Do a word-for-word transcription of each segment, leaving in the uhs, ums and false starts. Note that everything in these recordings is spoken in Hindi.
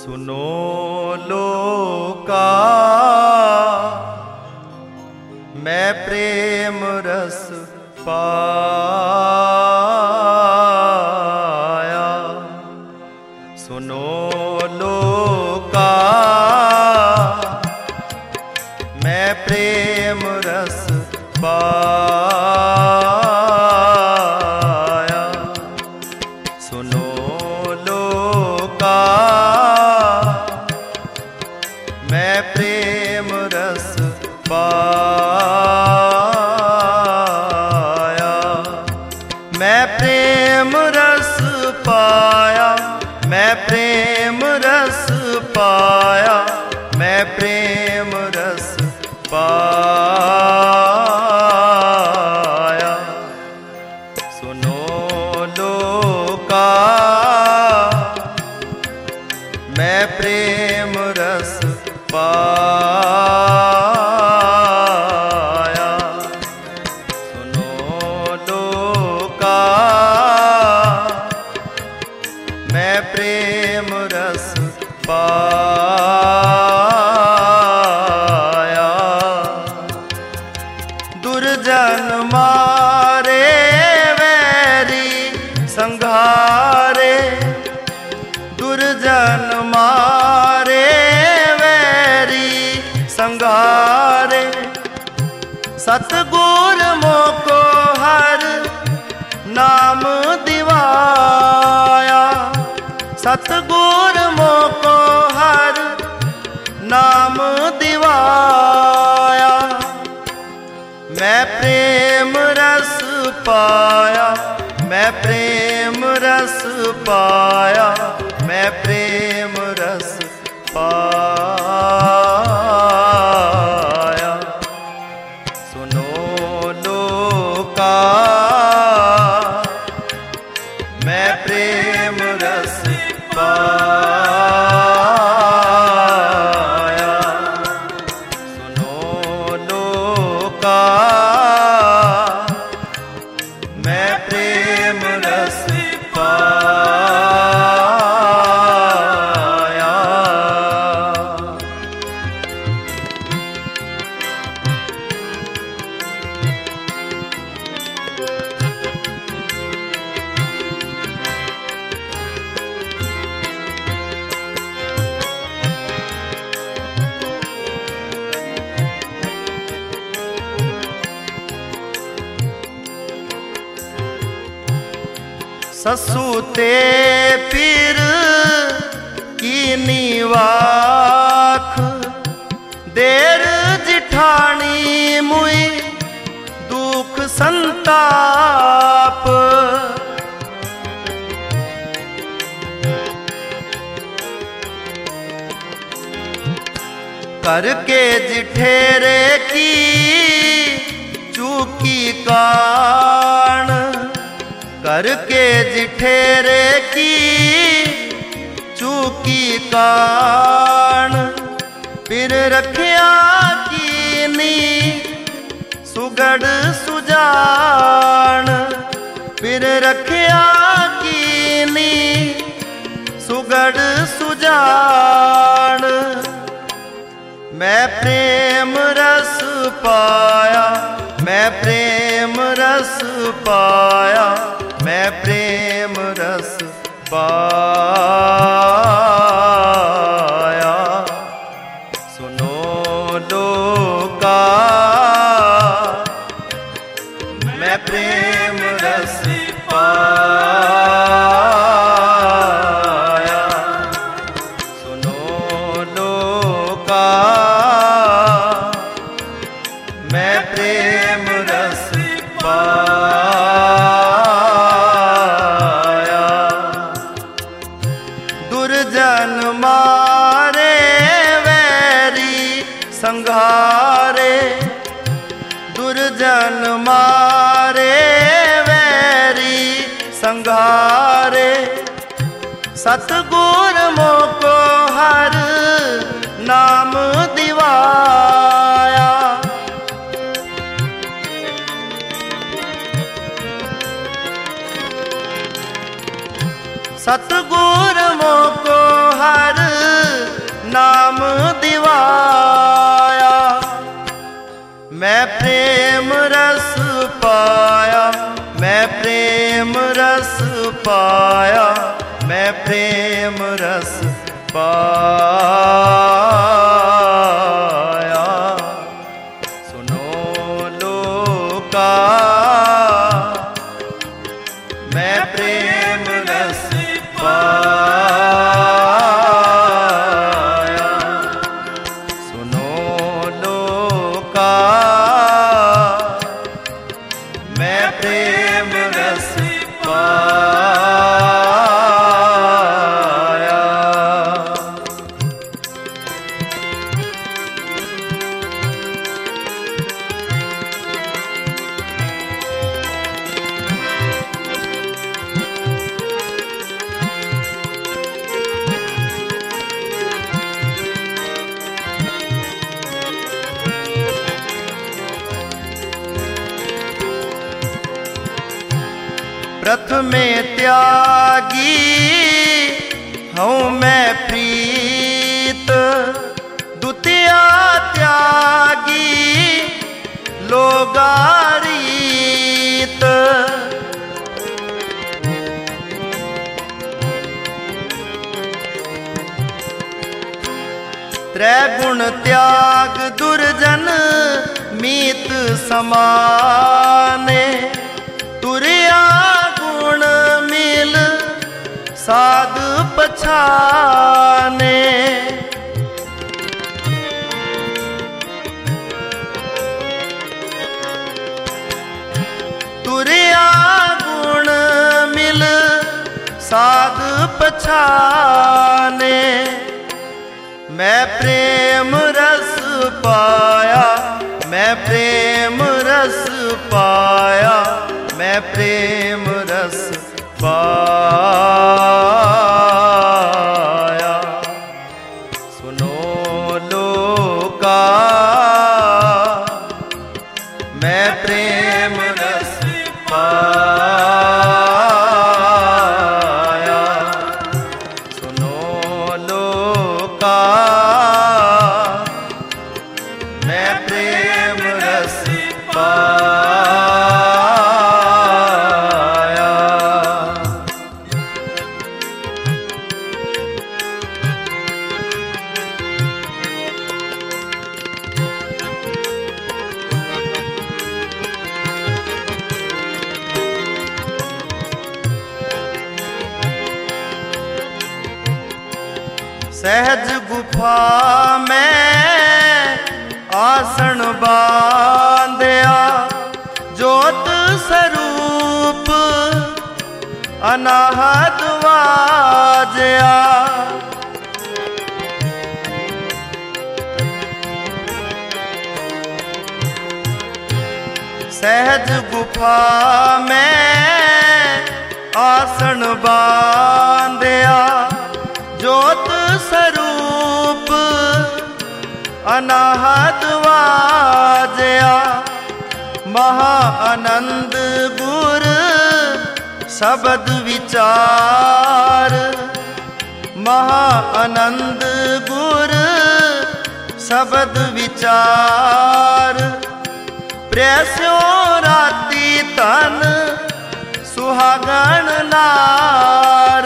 सुनो लोका मैं प्रेम रस पाया। सुनो लोका मैं प्रेम रस पाया। सुनो लोका मैं प्रेम रस पाया। मैं प्रेम रस पाया, मैं प्रेम रस पाया, मैं प्रेम रस पाया। सुनो लोका मैं प्रेम रस पाया। सुनो लोका मैं प्रेम रस पाया। दुर्जन मारे वैरी संघारे, दुर्जन मारे वैरी संघारे। सतगुर मोको हर नाम दिवाया। सतगुर मोको हर नाम दिवाया। मैं प्रेम रस पाया, मैं प्रेम रस पाया, मैं प्रेम रस पाया। सुनो लोका मैं प्रेम रस पाया। सुनो लोका मैं प्रेम रस पाया। ससुते पीर की नीवाख, देर जिठानी मुई दुख संताप। करके जिठेरे की चूकी कान, करके जिठेरे की चूकी कान। फिर रखिया कीनी सुगड़ सुजान, फिर रखिया कीनी सुगड़ सुजान। मैं प्रेम रस पाया, मैं प्रेम रस पाया, मैं प्रेम रस पाया। सुनो लोका मैं प्रेम रस पाया। सुनो लोका मैं प्रेम रस पाया। दुर्जन मारे वैरी संघारे, दुर्जन मारे वैरी संघारे। सतगुर मोको हर नाम दिवाया। सतगुर मोको हर नाम दिवाया। मैं प्रेम रस पाया, मैं प्रेम रस पाया, मैं प्रेम रस पाया। सुनो लोका मैं प्रेम रस पाया। सुनो लोका मैं प्रेम रस पाया। प्रथमे त्यागी हूँ मैं प्रीत, द्वितीया त्यागी लोगारीत। त्रैगुण त्याग दुर्जन मीत समाने, तुरिया गुण मिल साध पछाने। तुरिया गुण मिल साध पछाने। मैं प्रेम रस पाया, मैं प्रेम रस पाया, मैं प्रेम रस पाया। सुनो लोका मैं प्रेम रस पाया। सुनो लोका मैं प्रेम रस पाया। सहज गुफा में आसन बांध्या, ज्योत स्वरूप अनाहत वाजया। सहज गुफा में आसन बांध्या, ज्योत स्वरूप अनाहत वाजया। महा आनंद गुर शब्द विचार, महा आनंद गुर शब्द विचार। प्रेस्यो राती तन सुहागण नार।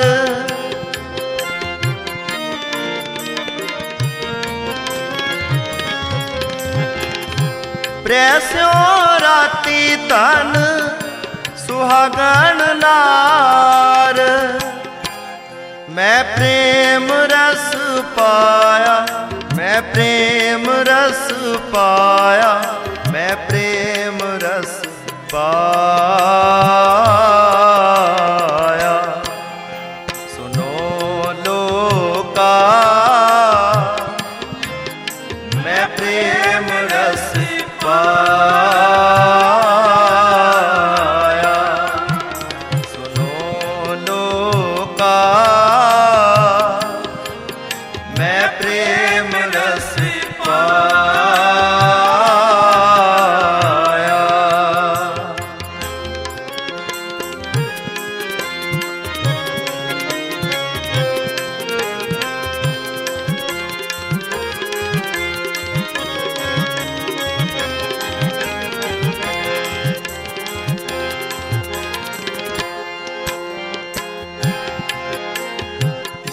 प्रेस्यो राती तन सुहागण नार। मैं प्रेम रस पाया, मैं प्रेम रस पाया, मैं प्रेम रस पाया। सुनो लोका मैं प्रेम रस पाया। सुनो लोका मैं प्रेम रस पाया।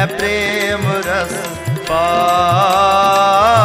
मैं प्रेम रस पाया।